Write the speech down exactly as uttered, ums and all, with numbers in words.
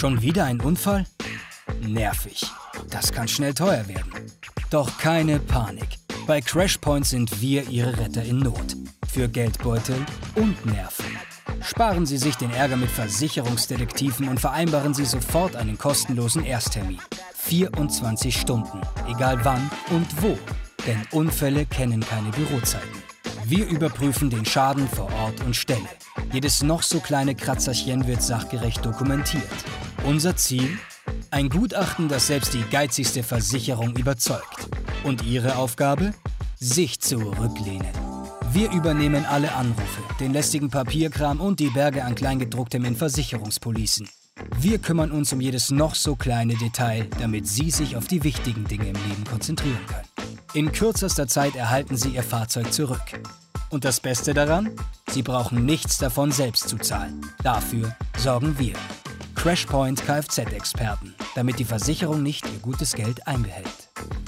Schon wieder ein Unfall? Nervig. Das kann schnell teuer werden. Doch keine Panik. Bei Crashpoint sind wir Ihre Retter in Not. Für Geldbeutel und Nerven. Sparen Sie sich den Ärger mit Versicherungsdetektiven und vereinbaren Sie sofort einen kostenlosen Ersttermin. vierundzwanzig Stunden, egal wann und wo. Denn Unfälle kennen keine Bürozeiten. Wir überprüfen den Schaden vor Ort und Stelle. Jedes noch so kleine Kratzerchen wird sachgerecht dokumentiert. Unser Ziel? Ein Gutachten, das selbst die geizigste Versicherung überzeugt. Und Ihre Aufgabe? Sich zurücklehnen. Wir übernehmen alle Anrufe, den lästigen Papierkram und die Berge an Kleingedrucktem in Versicherungspolicen. Wir kümmern uns um jedes noch so kleine Detail, damit Sie sich auf die wichtigen Dinge im Leben konzentrieren können. In kürzester Zeit erhalten Sie Ihr Fahrzeug zurück. Und das Beste daran? Sie brauchen nichts davon selbst zu zahlen. Dafür sorgen wir. Crashpoint Kfz-Experten, damit die Versicherung nicht ihr gutes Geld einbehält.